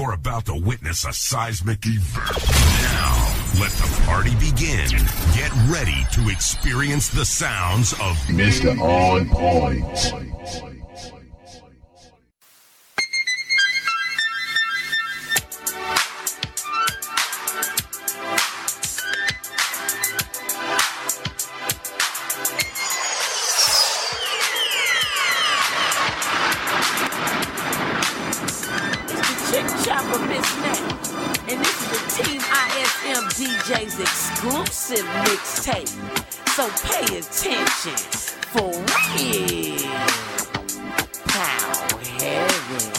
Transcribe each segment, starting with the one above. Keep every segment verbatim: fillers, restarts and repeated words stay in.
You're about to witness a seismic event. Now, let the party begin. Get ready to experience the sounds of Mister On Point. Exclusive mixtape, so pay attention for real. Pow heavy.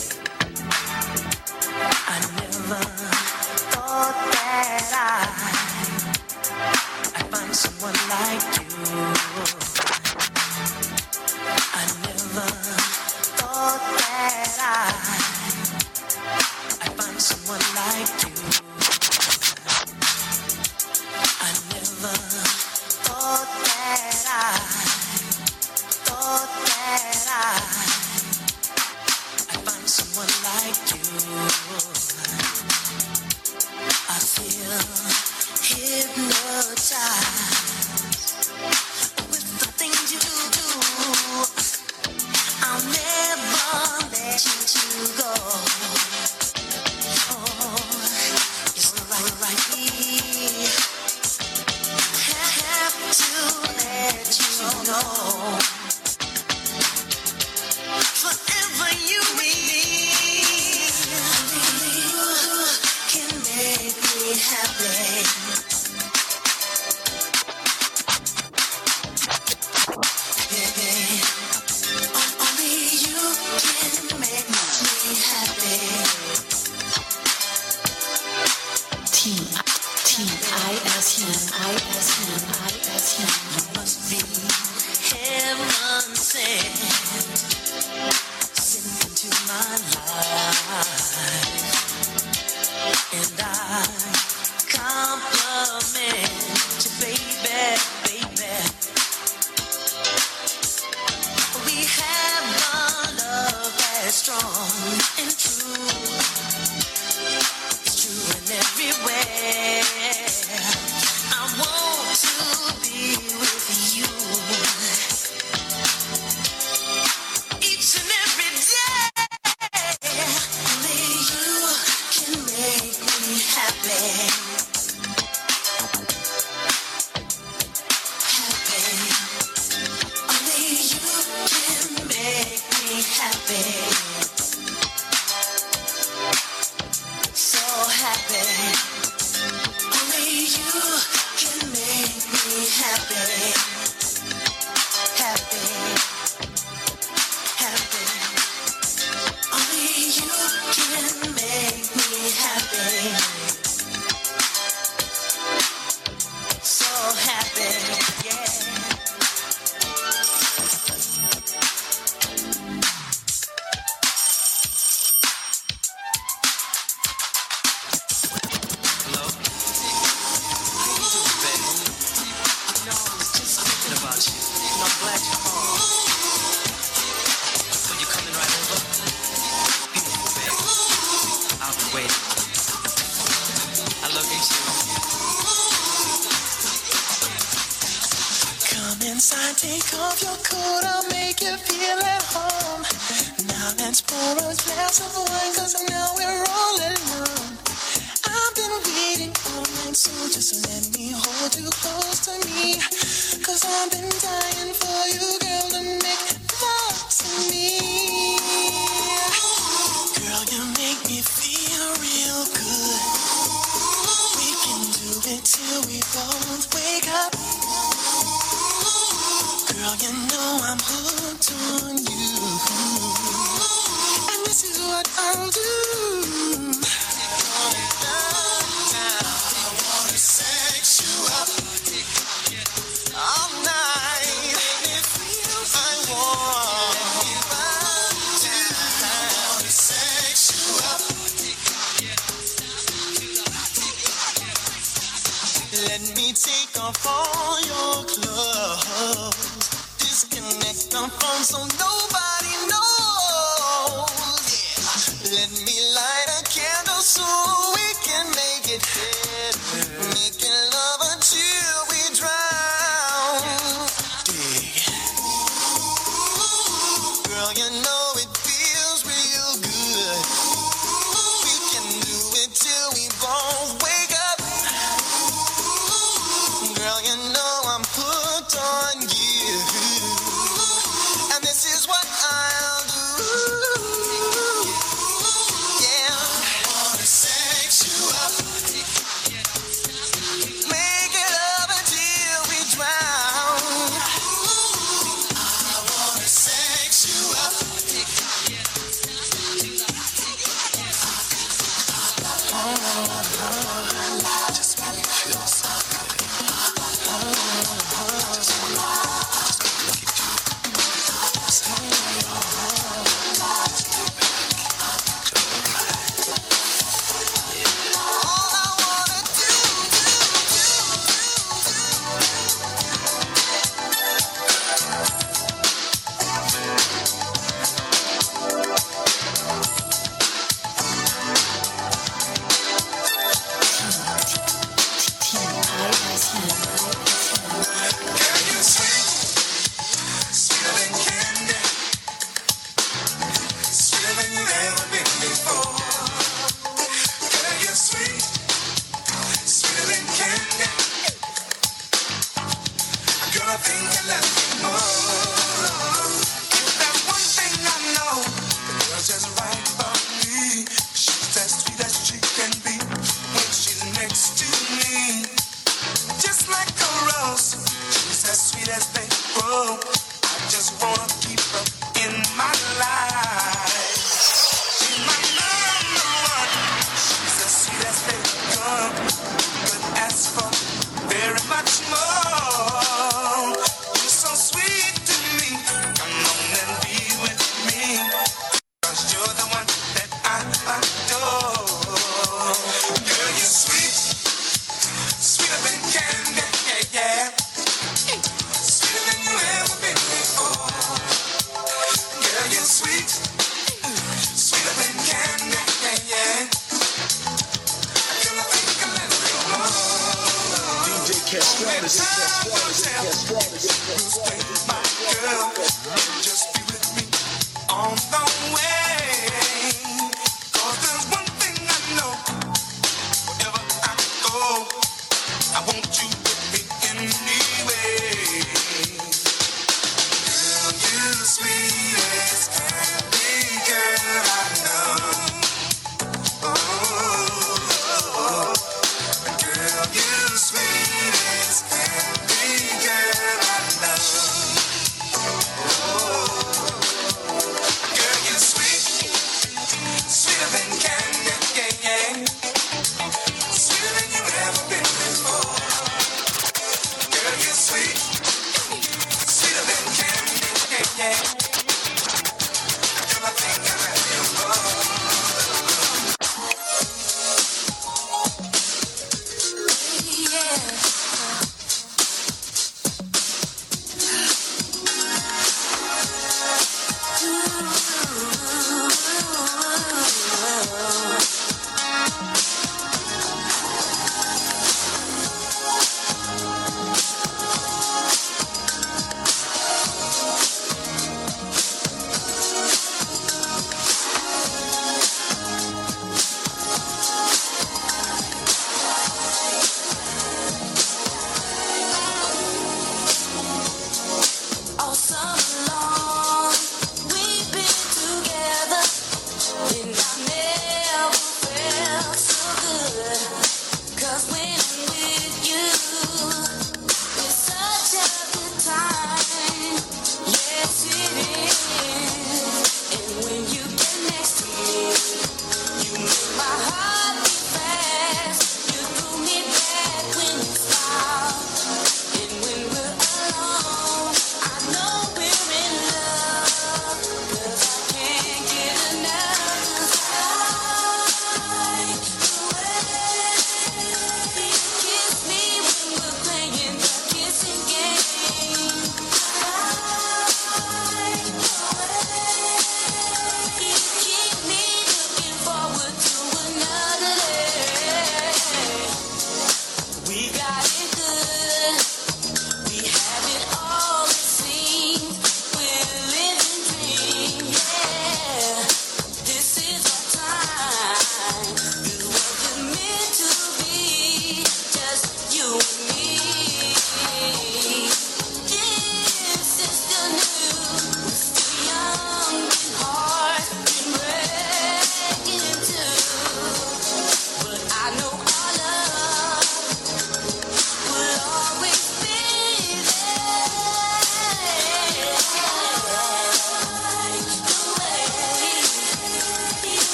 I never thought that I I'd find someone like you. I never thought that I I'd find someone like you. Thought that I, thought that I, I'd find someone like you. I feel hypnotized with the things you do. I'll never let you go. Oh, it's right, right here. To let you know, forever you mean, you can make me happy. Yeah, only you can make me happy. Team, team, I S U, I S U, I S U. You must be heaven sent, sent into my life, and I compliment you, baby, baby. We have a love that's strong and true. It's true in every way. I want to be with you each and every day. Only you can make me happy. Happy. Only you can make me happy. So happy. Only you can make me happy, happy, happy. Only you can make me happy, so happy, yeah. Inside, take off your coat, I'll make you feel at home. Now let's pour a glass of wine, cause now we're all alone. I've been waiting all night, so just let me hold you close to me. Cause I've been dying for you, girl, to make love to me. Girl, you make me feel real good. We can do it till we both wake up. Girl, you know I'm hooked on you, and this is what I'll do. I wanna sex you up all night. I want to. I wanna sex you up. Let me take off all your clothes. Disconnect the phone so nobody knows. Yeah. Let me light a candle so we can make it better. Making love until we drown. Dig. Girl, you know it feels real good. We can do it till we both wake up. Girl, you know I'm hooked on you. And this is what I'll do. Yeah. I wanna sex you up. Make it up until we drown. I wanna sex you up. Just make me feel so good. Just wanna, just wanna look at you. Say, all I wanna do, girl, you're sweet, sweeter than candy, sweeter than you've ever been before. Girl, you're sweet, sweeter than candy. Girl, I think I love you more. If there's one thing I know, the girl's just right for me. She's as sweet as she can be when she's next to me. Just like a rose, she's as sweet as they grow. I just wanna keep her in my life. She's my number one. She's as sweet as they come. But as for very much more, you're so sweet to me. Come on and be with me, 'cause you're the one that I adore. Girl, you're sweet, sweeter than candy, yeah, yeah. Sweeter than you ever been before. Girl, you're sweet, sweeter than candy, yeah, yeah. Girl, I think I love you more. D J Castratus, You stay my girl, just be with me on the way. 'Cause there's one thing I know, wherever I go, I want you with me anyway. Girl, you sweet as candy, girl, I know. Oh, girl, you sweet as candy, girl, I know. Girl, you're sweet, sweeter than candy, yeah, yeah. Sweeter than you've ever been before. Girl, you're sweet, sweeter than candy, yeah, yeah. Girl, I think I love you more.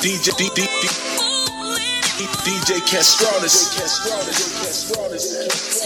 D J D D D D J Castronis. Castronis. Castronis.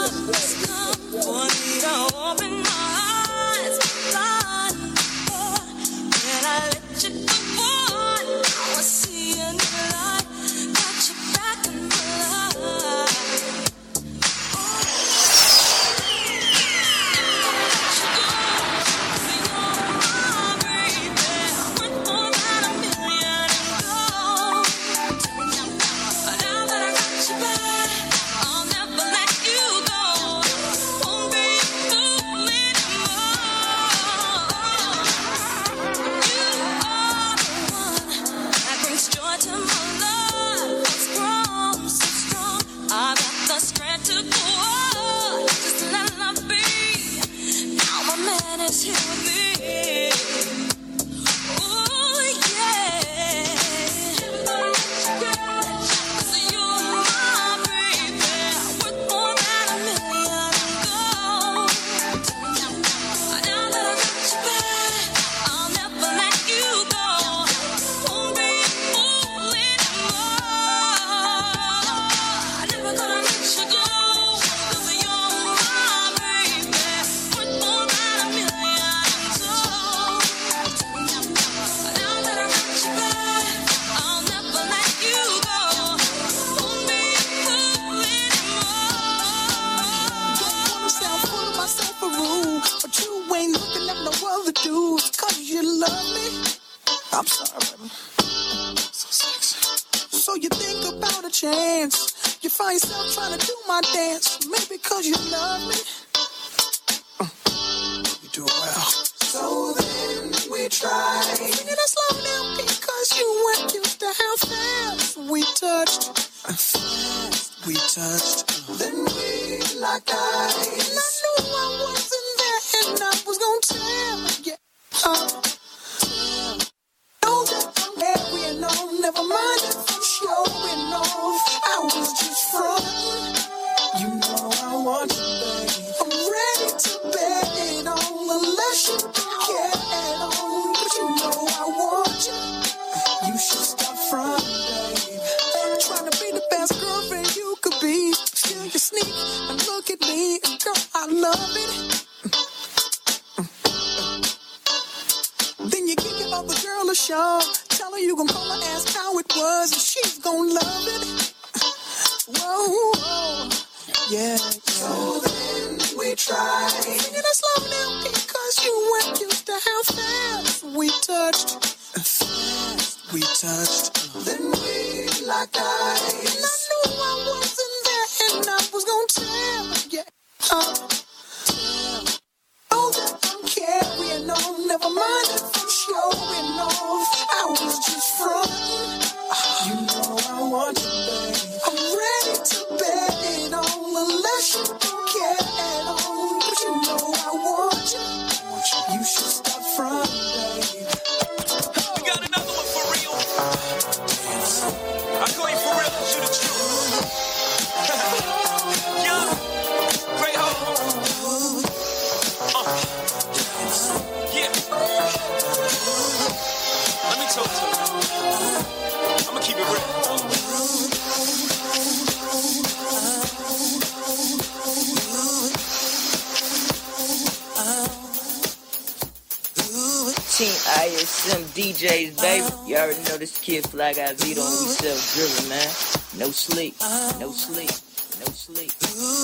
D Js, baby. You already know this Kid Fly got Vito and we sell drilling, man. No sleep, no sleep, no sleep.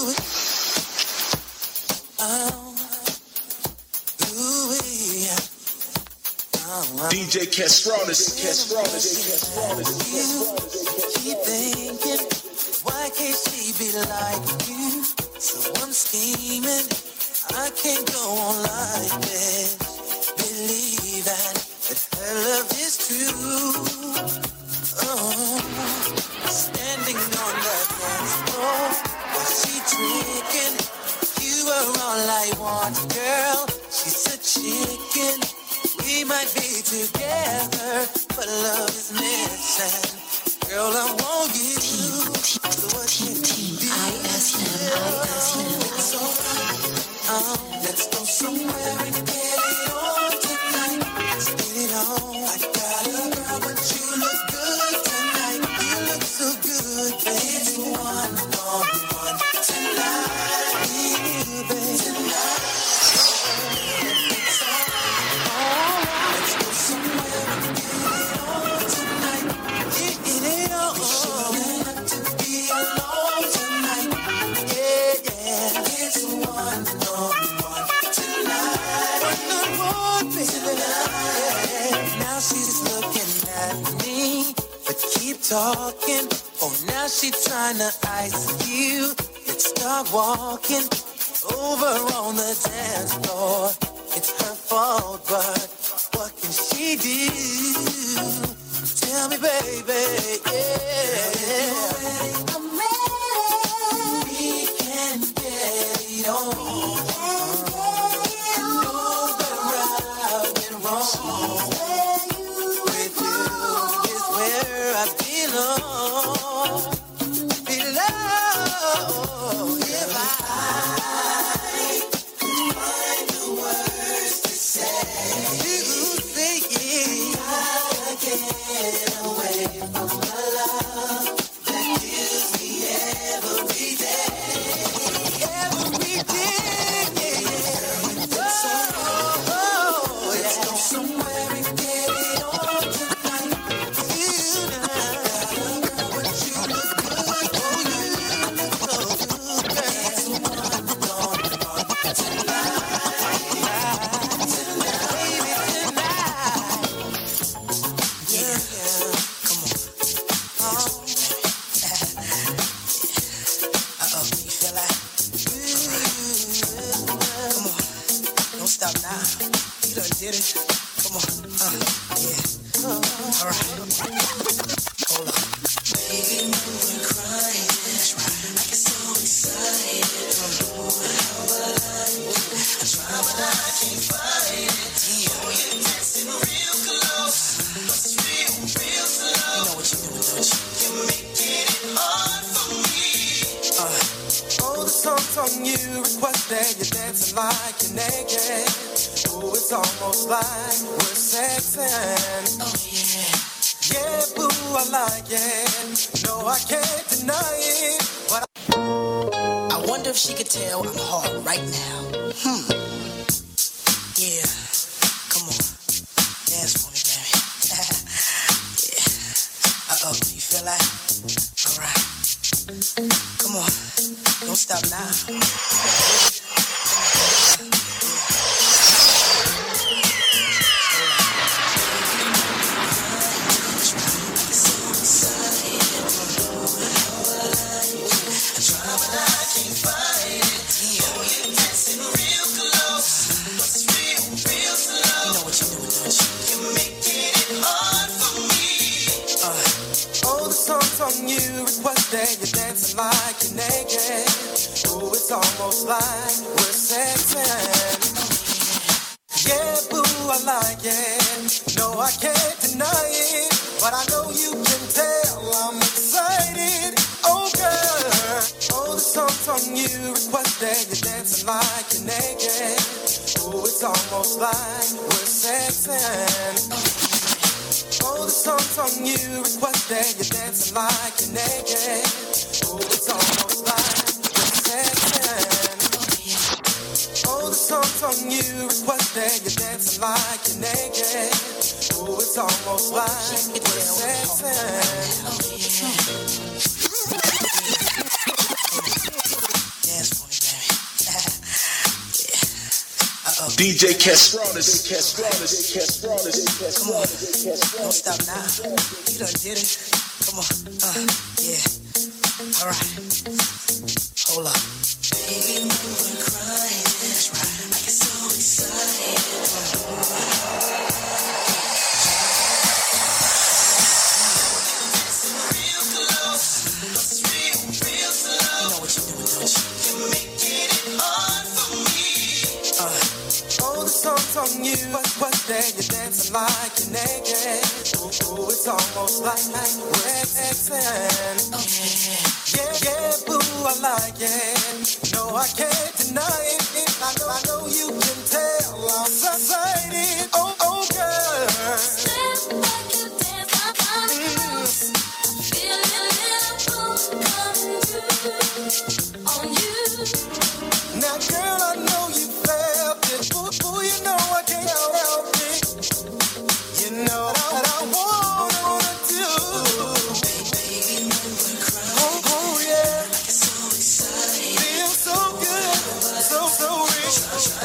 D J Castronis. Castronis. Keep thinking, why can't she be like you? So I'm scheming, I can't go on like this. Believe that. That her love is true. Oh, standing on the dance floor while she drinking. You are all I want, girl. She's a chicken. We might be together, but love is missing. Girl, I want you. So what can you do? I S M, I S M. So, oh, let's go somewhere and get it on tonight. Let's get it on. I got a girl, but you look on, baby. Yeah. Now she's looking at me, but keep talking. Oh, now she tryna ice you. Let's start walking over on the dance floor. It's her fault, but what can she do? Tell me, baby, yeah. I'm ready. We can get it on. No better right than wrong. With you is where I belong. Belong. If I could find the words to say, you say it. I get away from the love that gives me every day. Every day, yeah. Oh, oh, let's go somewhere and get it on tonight. You know, what you look good, oh, you look so good, girl. That's what I'm gonna want tonight, tonight, baby, tonight. Yeah, yeah, come on. Oh. Uh-oh, you feel like? Ooh, come on, don't stop now. You done did it. Come on, uh, yeah. All right, hold on. Baby, you were crying. That's right. I get so excited. Don't know how I like it. I try, but I can't find it. Yeah, you're dancing real close. It's real, real slow. You know what you're doing, don't you? You're making it hard for me. Uh, oh, the song's on you. Requested you're dancing like you're naked. Oh, it's almost like we're sexing. Oh, yeah. Yeah, boo, I like it. No, I can't deny it. But I, I wonder if she could tell I'm hard right now. Hmm. Yeah. Come on. Dance for me, baby. Yeah. Uh-oh. You feel like? All right. Come on. Don't stop now. You requested you're dancing like you're naked. Oh, it's almost like we're sexing. Yeah, boo, I like it. No, I can't deny it. But I know you can tell I'm excited. Oh, girl. Oh, the song's on you. Requested you're dancing like you're naked. Oh, it's almost like we're sexing. Oh, the song's on you. Requested you're dancing like you're naked. Oh, it's almost like we're sexing. Oh, the song's on you. Requested you're dancing like you're naked. Oh, it's almost like we're sexing. Dance for me, baby. Uh-oh. D J Castranis, Castranis, Castranis, Castranis. Come on, don't stop now. You done did it. Come on, uh, yeah. All right, hold up. Baby, you were crying. That's right. I get so excited. Dancing real close. It's real, real slow. You know what you're doing, don't you? You're making it hard for me. Uh, oh, the song's on you. Requested you're dancing like you're naked. Oh, it's almost like we're sexing. Oh, yeah. Yeah, yeah, boo, I like it. No, I can't deny it. I know, I know you can tell I'm excited. Oh, oh, girl. Step like you dance, my body moves. Feel a little pull coming through on you. Now, girl, I know you felt it. Boo, boo, you know I can't help it. You know what I wanna do. Baby, you were crying. Oh, oh, yeah. I get so excited. Feel so good, so, so real.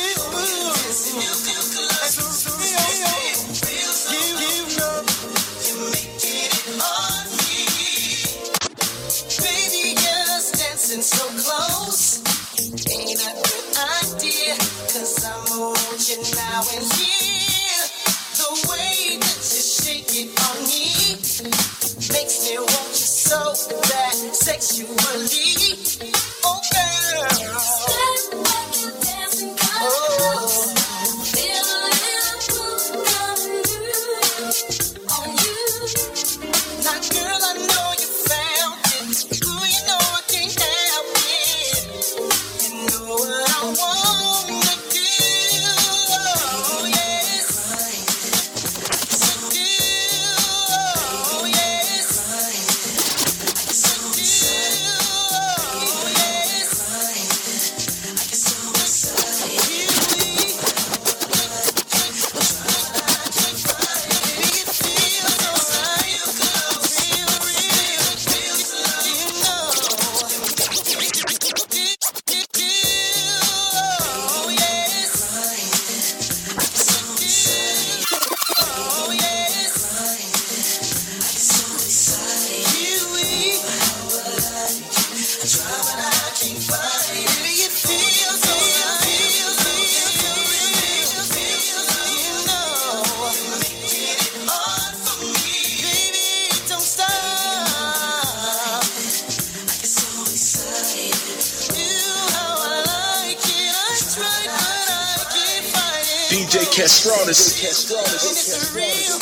D J Castronis. Castronis.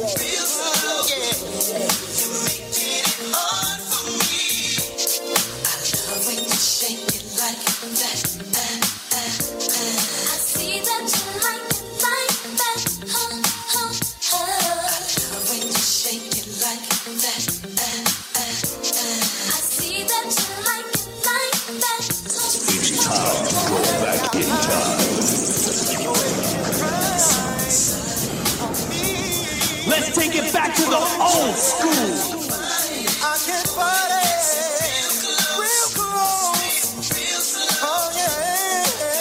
Let's take it back to the old school. I can party real close. Oh yeah.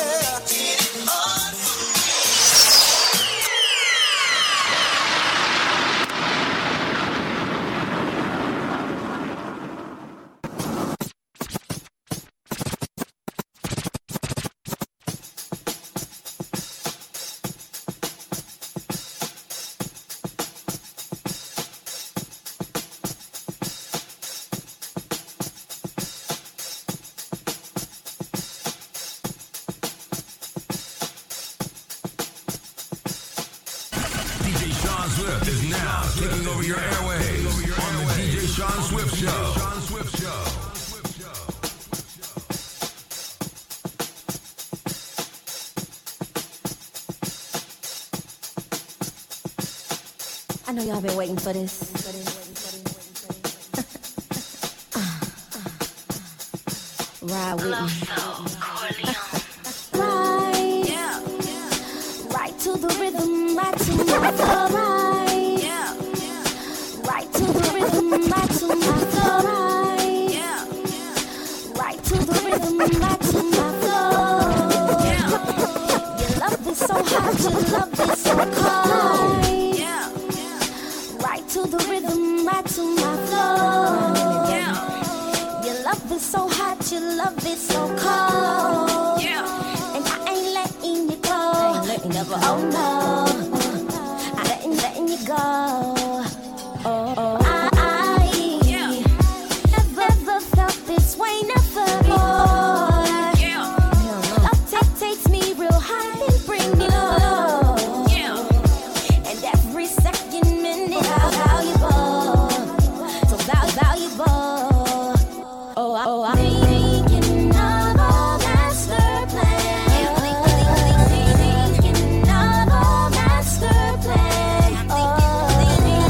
Swift is now taking over your airwaves on the D J Sean Swift Show. Sean Swift Show. I know y'all been waiting for this. Ride with me. Right, yeah. Right to the rhythm, right to my flow. Right, yeah. Right to the rhythm, right to my flow. Right, yeah. Right to the rhythm, right to my flow. Yeah. Your love is so hot, your love is so cold. Yeah. Right to the rhythm, right to my flow. Yeah. Your love is so hot, your love is so cold. Yeah. And I ain't letting you go. I ain't letting Never, you go. Oh no. I ain't letting you go. Oh, oh. I, I yeah. never, never felt this way, never before. Yeah. Love take, takes me real high and bring me low. Yeah. And every second, minute, how valuable. So val- valuable. Oh, I, oh, I thinking of a master plan. Thinking of a master plan. Oh,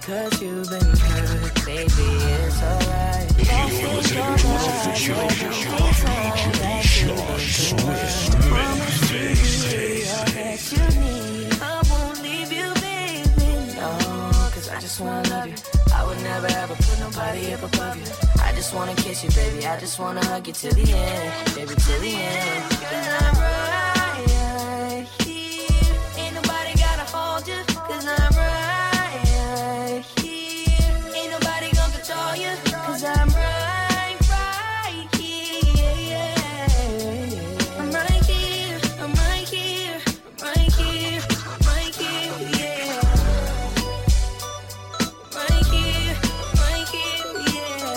cause you've been hurt, baby, it's alright. Don't think you're right, D J you need. I won't leave you, baby, no, cause I just wanna love you. I would never ever put nobody up above you. I just wanna kiss you, baby, I just wanna hug you till the end, baby, till the end. Cause I'm right here, ain't nobody gotta hold you, cause I'm right here, ain't nobody gonna control you, cause I'm right, right here, I'm right here, I'm right here, I'm right here, I'm right here, yeah. Right here, right here, yeah.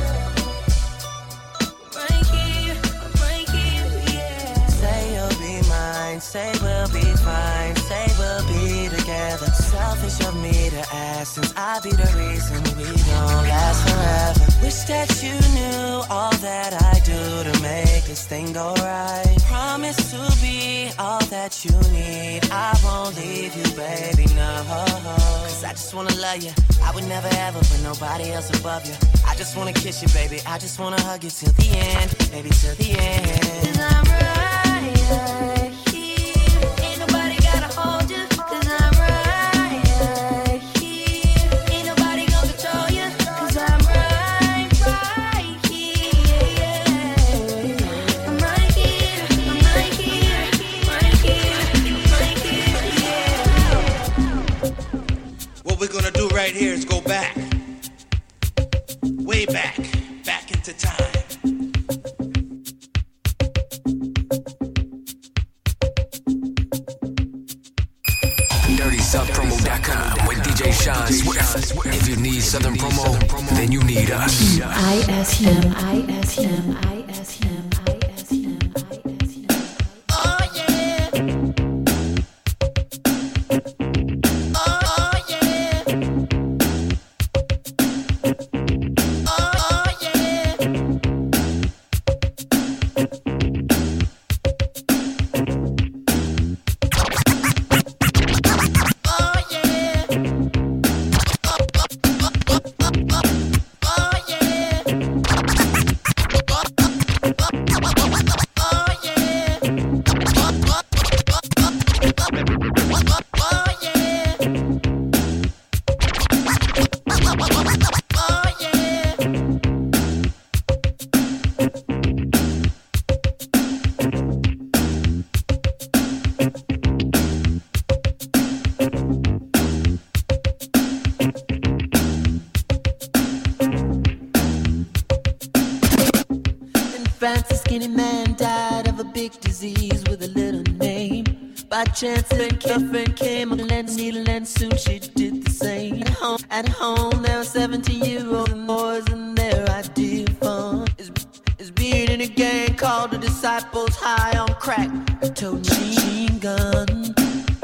Right here, right here, yeah. Say you'll be mine, say we'll be fine, say we'll be together. Selfish of me to ask, since I be the reason we don't last forever. Wish that you knew all that I do to make this thing go right. Promise to be all that you need. I won't leave you, baby, no. Cause I just wanna love you. I would never ever put nobody else above you. I just wanna kiss you, baby. I just wanna hug you till the end, baby, till the end. Cause I'm right here, ain't nobody gotta hold you. Cause I'm right here, ain't nobody gonna control you. Cause I'm right, right here, yeah. I'm right here, I'm right here, right here, right here, yeah. What we're gonna do right here is go back, way back, back into time. dirty south promo dot com with D J Sean Swift. If you need Southern promo, then you need us. I S M, I S M, I S M, I S M, I S M. Oh yeah. Oh yeah. Oh yeah. France, a skinny man died of a big disease with a little name. By chance, a friend came on a needle, and soon she did the same. At home, at home there were seventeen-year-old boys, and their idea of fun is, is being in a gang called the Disciples, high on crack, a toting machine gun.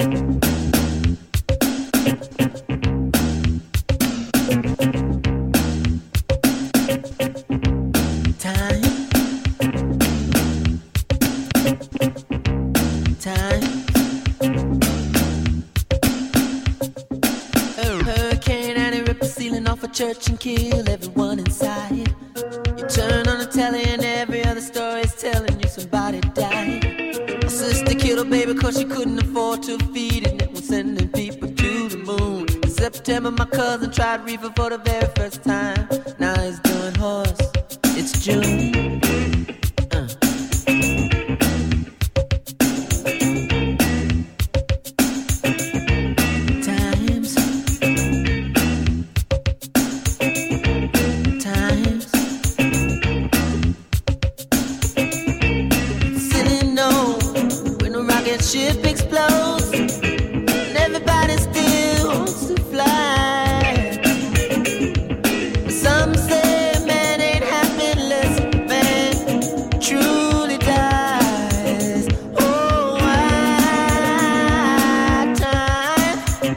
Church and kill everyone inside. You turn on the telly and every other story is telling you somebody died. My sister killed her baby cause she couldn't afford to feed it, and it was sending people to the moon. In September my cousin tried reefer for the very first time. Now he's doing horse. It's June. uh. Ship explodes, and everybody still wants to fly. Some say man ain't happy unless man truly dies. Oh, why time,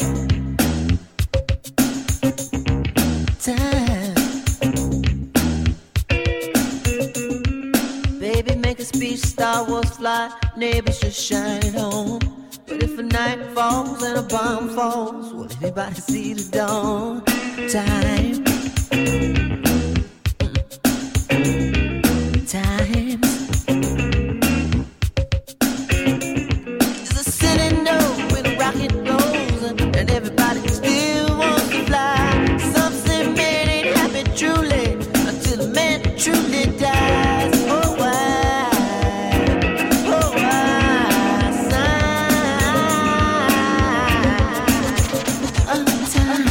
time. Baby, make a speech, Star Wars fly, neighbors just shine home. But if if a night falls and a bomb falls, will anybody see the dawn? Time. Time. There's a city note when a rocket goes, and, and everybody still wants to fly. Some say man ain't happy truly until a man truly dies. Oh, why? Oh, why? Sign. Oh, time.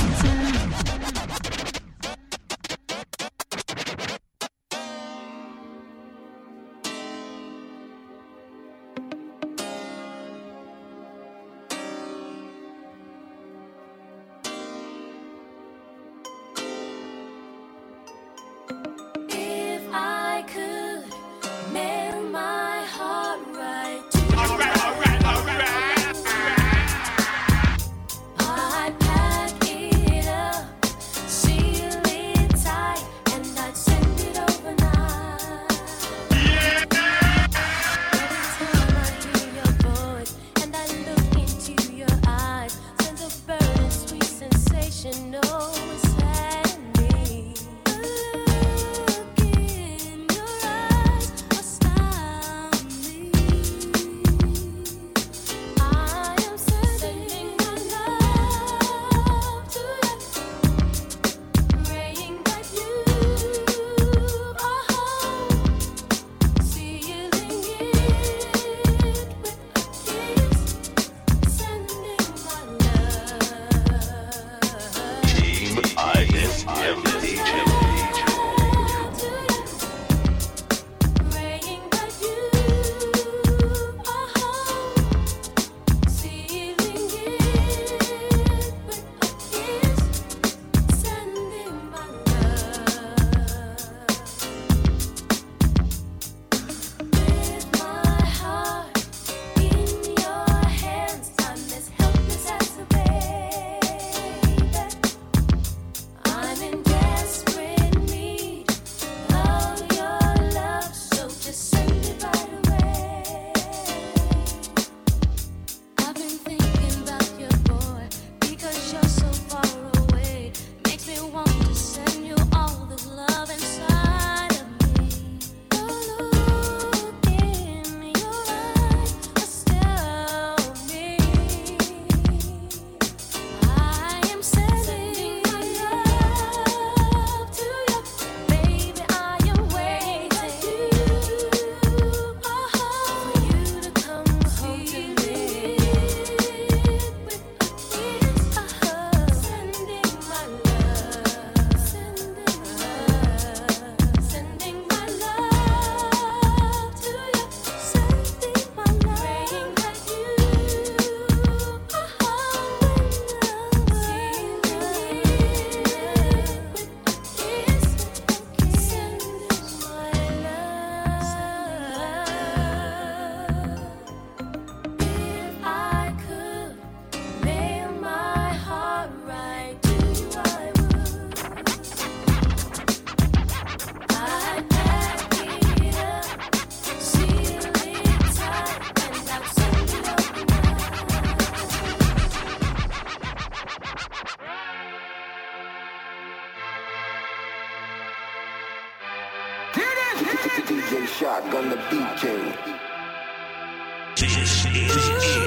If I could mail my heart right to you, I'd pack it up, seal it tight, and I'd send it overnight. Every time I hear your voice and I look into your eyes, sends a burning sweet sensation, oh, inside me. Look in your eyes, astound me. I am sending my love to you, praying that you are home, sealing it with a kiss, sending my love. Team I S M D J. Praying that you are home, sealing it with a kiss, sending my love. With my heart in your hands, I'm as helpless as a baby. I'm in desperate need of your love, so just send it right away. I've been thinking about your boy, because you're so far away. Makes me want to send you all this love inside of me. Look in your eyes, astound me. I am sending my love to you, baby. I am waiting for you to come home to me with a kiss. Sending my love, sending love, sending my love to you, sending my love, praying that you are home, sealing it with a kiss, sending my love. If I could mail my heart right to you, I would. I'd pack it up, seal it tight, and I'd send it overnight. D J Shotgun the D J. This is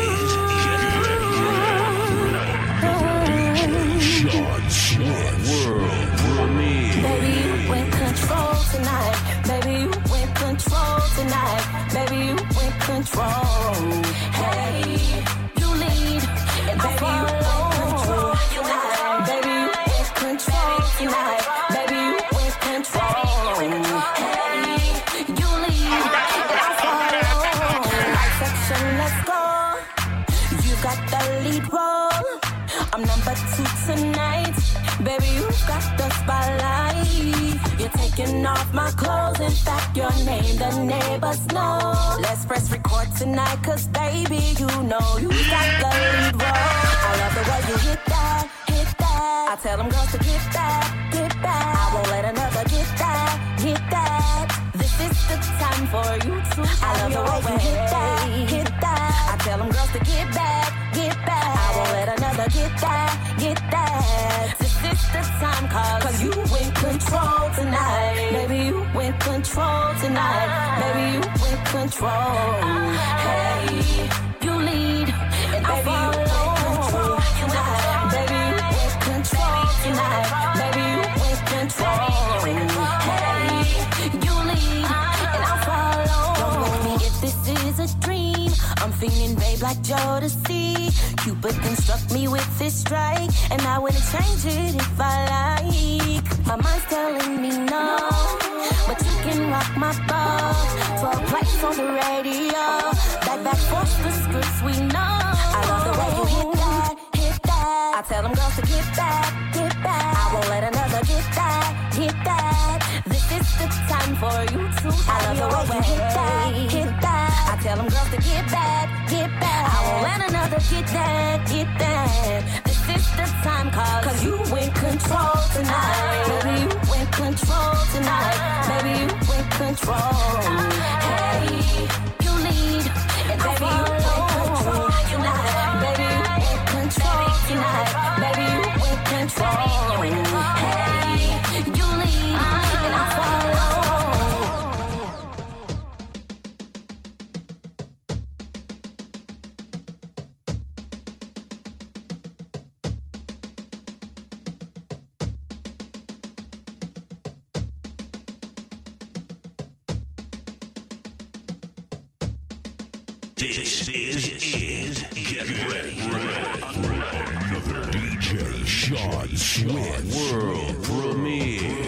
Sean Smith World Premiere. Baby, you in control tonight. Baby, you in control tonight. Baby, you in control. Hey, you lead, and baby, you in control tonight. Baby, you in control tonight. Baby, you in control. Hey, you lead, and I follow. Light section, let's go. You got the lead role. I'm number two tonight. Baby, you got the spotlight. You're taking off my clothes. In fact, your name the neighbors know. Let's press record tonight, cause baby, you know you got the lead role. I love the way you hit that, hit that. I tell them girls to get back, get back. I won't let another get that, get that. This is the time for you to I love the way you hit that, hit that. I tell them girls to get back, another get that, get that. This is the time, cause, cause you in control tonight. Baby, you in control tonight. Baby, you in control. Hey, you lead, and I follow. Tonight. Baby, you in control tonight. Baby, you in control. Hey, you lead, and I follow. Don't know me if this is a dream. I'm feeling babe like Jodeci. Cupid construct me with this strike, and I wouldn't change it if I like. My mind's telling me no, but you can rock my boat. twelve plays on the radio, back back forth the scripts we know. I love the way you hit that, hit that. I tell them girls to get back, get back. I won't let another get that, get that. This is the time for you to. I love the way you hit that, hit that. I tell them girls to get back, get back. I won't let another get that, get that. This is the time, cause, cause you in control tonight. Baby, you in control tonight. Baby, you in control. Hey, you lead, and baby, you in control tonight. Baby, you in control tonight. Baby, you in control. Hey, you lead, and I follow. This is, is Get Ready. Another D J Sean Switch World Premiere.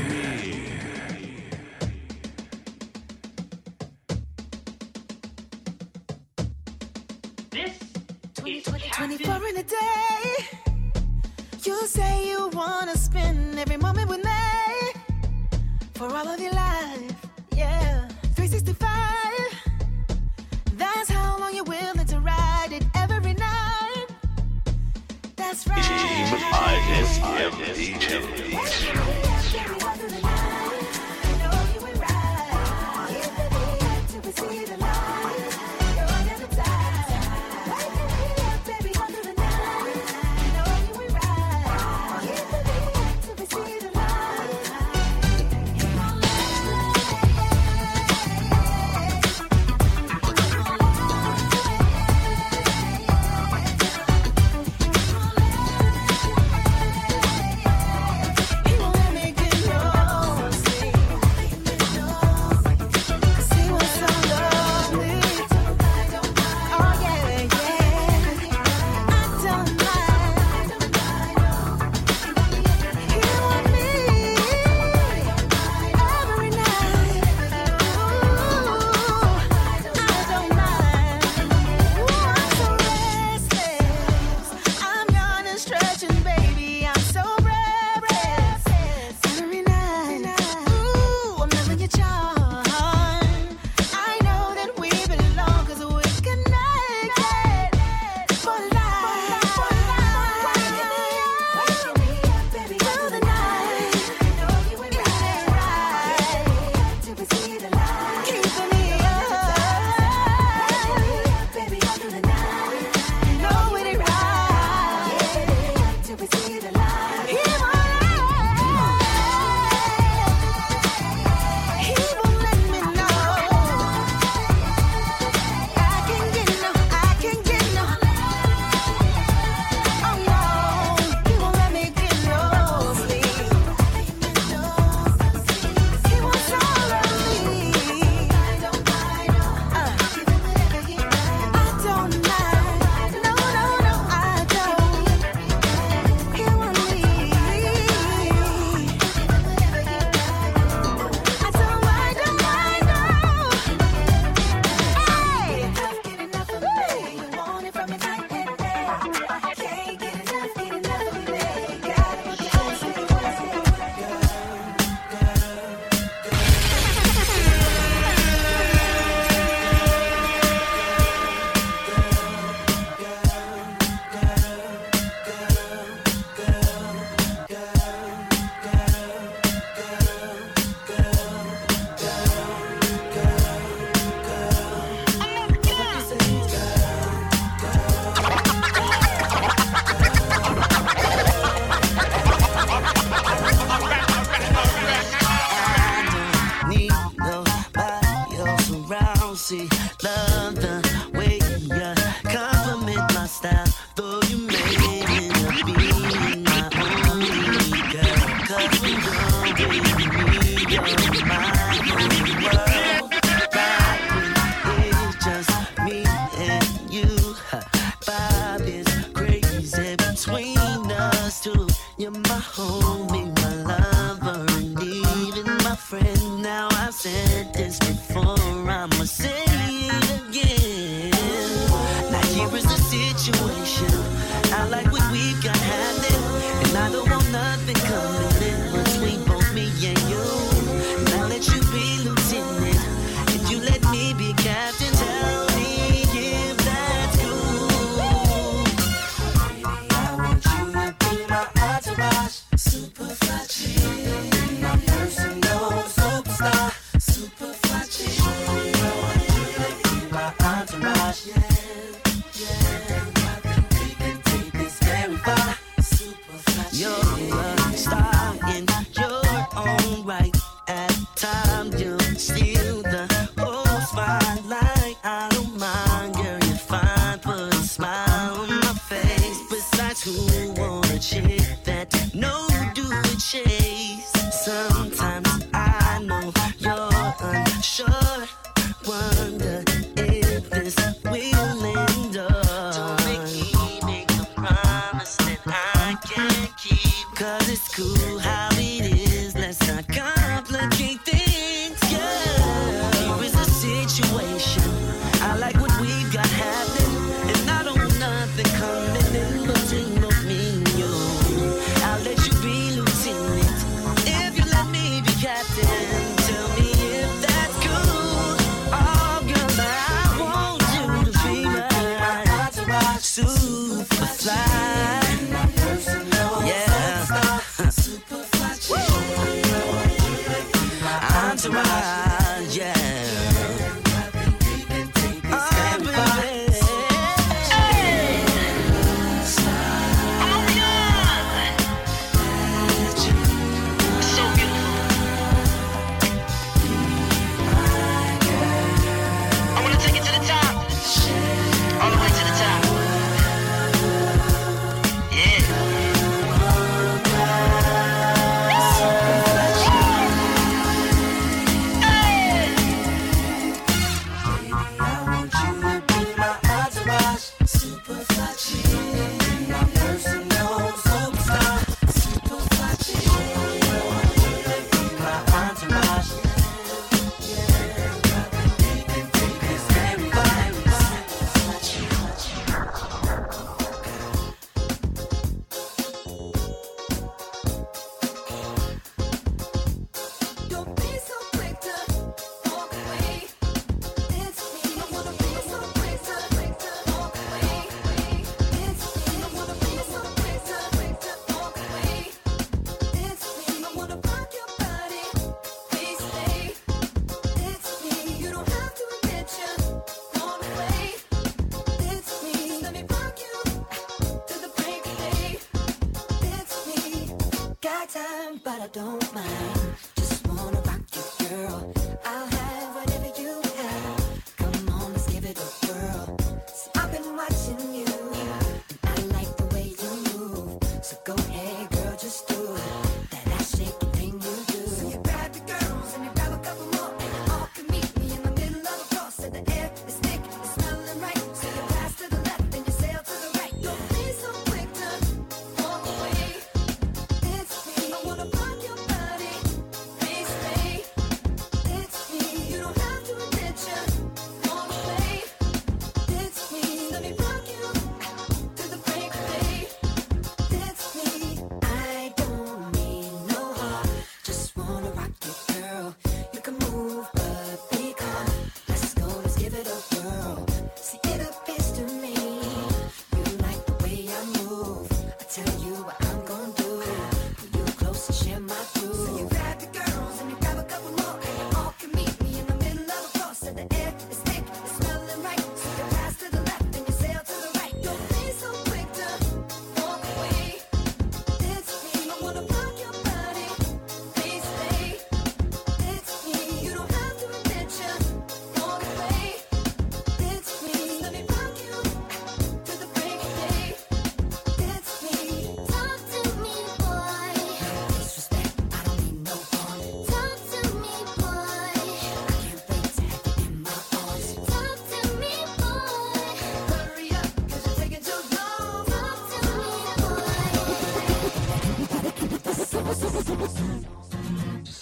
This is twenty-four in a day. You say you wanna spend every moment with me for all of your life. Yeah, three sixty-five. That's how long you're willing to ride it every night. That's right. Team I S M D J.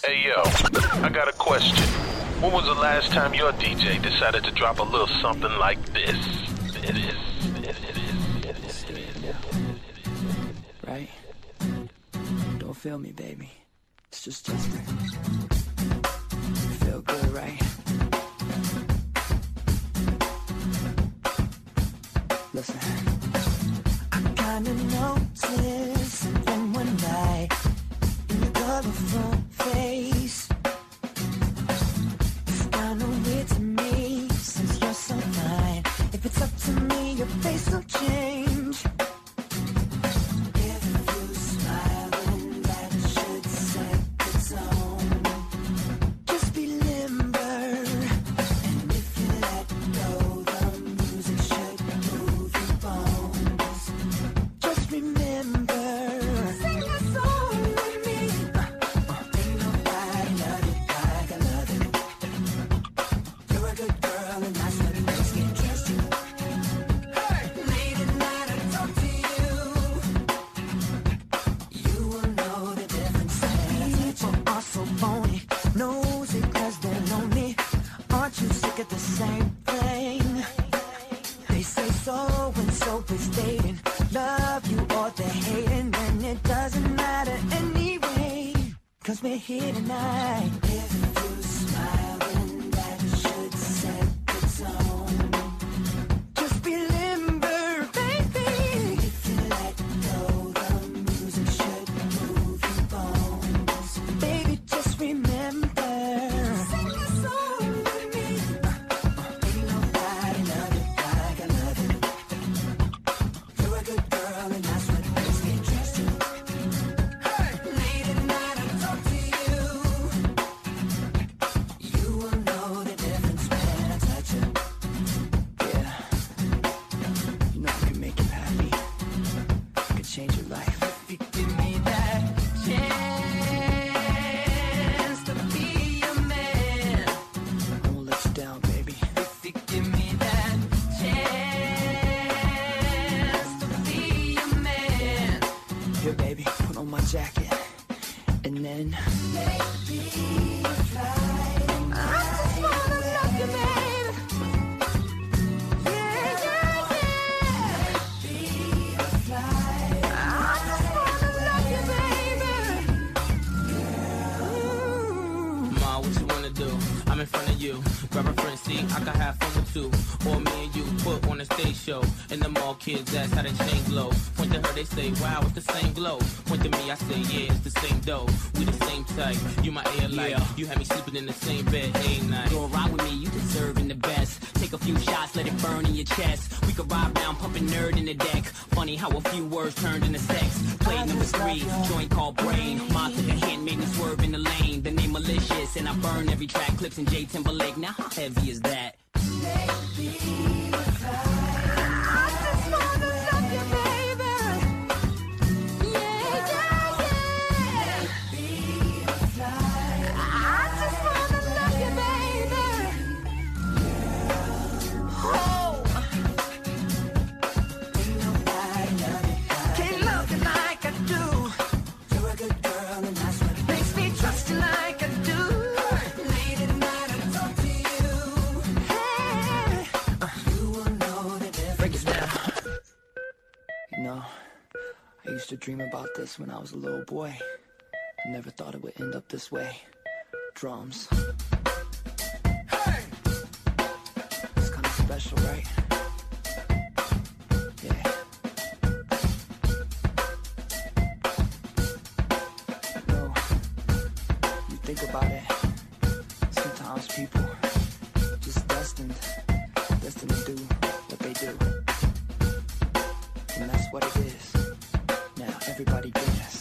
Hey yo, I got a question. When was the last time your D J decided to drop a little something like this? It is, it is, it is, it is. Right? Don't feel me, baby. It's just different. Feel good, right? Listen. I kinda noticed something one night in your colorful face. It's kinda weird to me since you're so fine. If it's up to me, your face will change. If you smile, then that should set the tone. Just be limber, and if you let go, the music should move your bones. Just remember, sing a song with me. Ain't nobody love it like I love it. You're a good girl, and that's what makes me trust you. Late at night, I talk to you. You will know the difference. People are so phony, nosy 'cause they're lonely. Aren't you sick of the same thing? They say so and so is dating, love you or they're hating, and it doesn't matter anyway, 'cause we're here tonight. If you smile, then that should set the tone. Just be limber, baby. If you let go, the music should move your bones. Baby, just remember, sing a song with me. Ain't nobody love it like I love it. You're a good girl, and that's what makes me trust you. Late at night, I talk to you. You will know the difference when I touch you. Yeah. You know I can make you happy. I can change your life. If you give me that chance to be your man, I won't let you down, baby. If you give me that chance to be your man. Here, baby, put on my jacket. And then make me fly. I just wanna love you, baby. Yeah, yeah, yeah. Make me fly. I just wanna love you, baby. Ma, what you wanna do? I'm in front of you. Grab a friend, see, I can have fun with two. Or me and you put on a stage show. And the mall kids ask how they chain glow. Point to her, they say, wow, it's the same glow. Point to me, I say, yeah, it's the same dough. We the same type. You my air light. Yeah. You had me sleeping in the same bed every night. Go ride with me, you deserving the best. Take a few shots, let it burn in your chest. We could ride down, pumping nerd in the deck. Funny how a few words turned into sex. Play number three, joint called Brain. Ma took a hint, made me swerve in the lane. The name malicious, and I burn every track. Clips in J Timberlake. Now how heavy is that? I used to dream about this when I was a little boy. I never thought it would end up this way. Drums. Hey! It's kind of special, right? Yeah. No, you think about it. Sometimes people just destined, destined to do what they do. And that's what it is. Now everybody dance.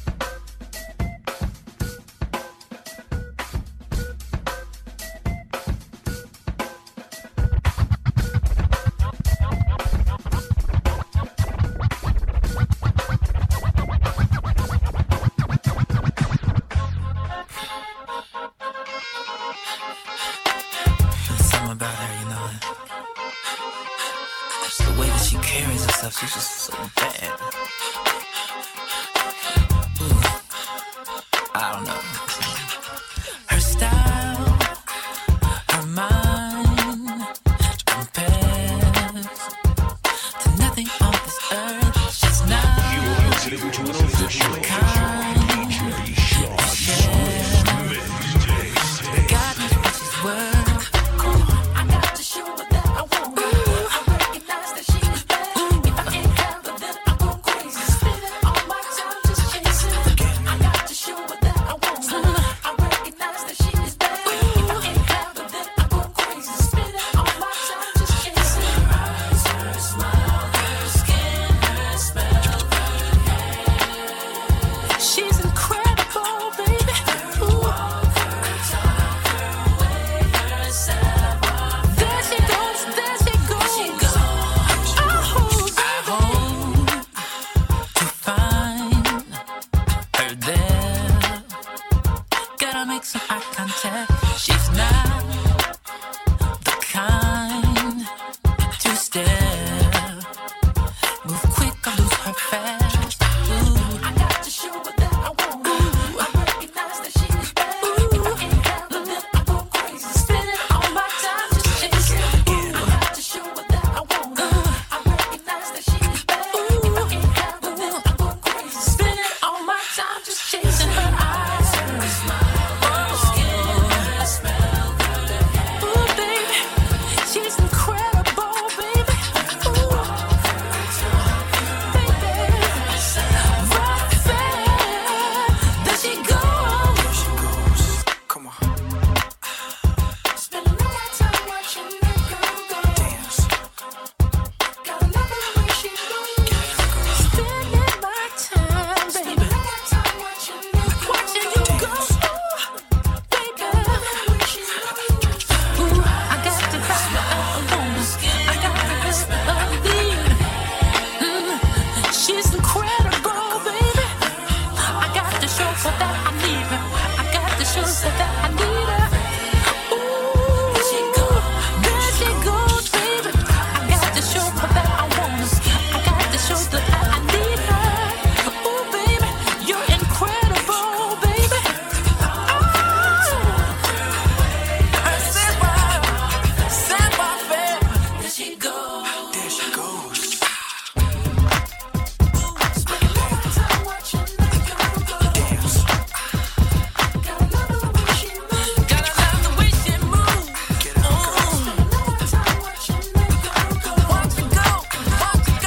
She's just so bad. Ooh. I don't know. her there. Gotta make some eye contact. She's not the kind to stare. Move quick or lose her fast. Ooh, I got to show her that I want her. I recognize that she is bad. Ooh, if I ain't handling it, I go crazy. Spending all my time just chasing. Ooh, I got to show her that I want her. I recognize that she is bad. Ooh, if I ain't handling it, I go crazy. Spending all my time just chasing her eyes. Her smile, her skin, I smell her. Ooh, baby, she's incredible, baby. Ooh, baby, right there, there she goes. Come on. Spending all my time watching that girl go. Dance. Gotta love the way she moves. Spending my time, baby. Watching you go, baby. Ooh, I got to have her alone. I got to have her lead. Mm, she's incredible, baby. I got to show her that I need her. I got to show her that I need her. Ooh, there she goes, there she goes, baby. I got to show her that I want her. I got to show her that I need her. Ooh, baby, you're incredible, baby. Oh, her savoir, savoir faire. There she goes, There she goes. spending all my time watching that girl go. Dance. Gotta love the way she moves. Gotta love the way she moves. Get up, girl. Spending all my time watching that girl go. Watch it go, watch it go.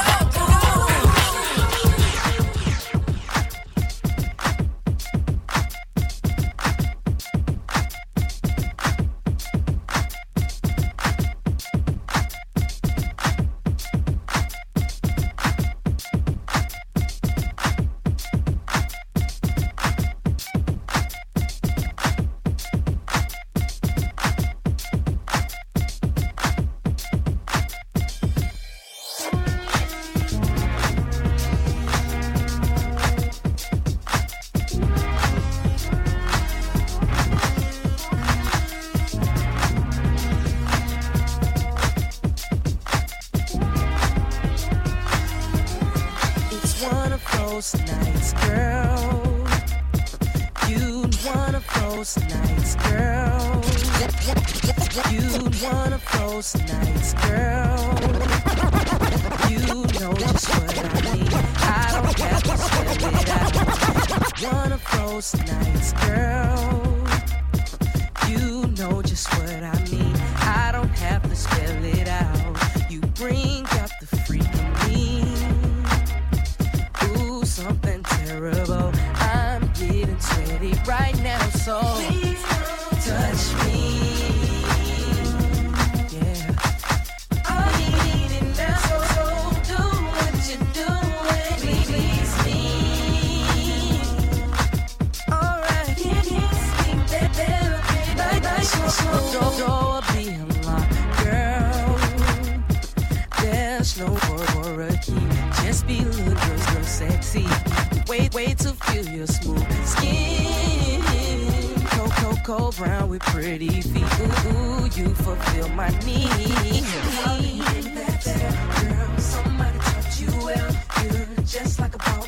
It's one of those nights, girl. You'd one of those nights, girl. You'd one of those nights, girl. You know just what I mean. I don't have to spell it out. One of those nights, girl. You know just what I mean. I don't have to spell it out. You bring out the freak in me. Ooh, something terrible. I'm getting sweaty right now, so please don't touch me. Yeah. I need it now, so, so do what you're doing. Please me. Alright, kiss me, baby, like I should. Door, door being locked, girl. There's no word or a key. Just be little girl, so sexy. Wait, wait to feel your smooth skin. Cocoa, cocoa brown with pretty feet. Ooh, ooh, you fulfill my need. How do you get that there, girl? Somebody touch you well. You're just like a ball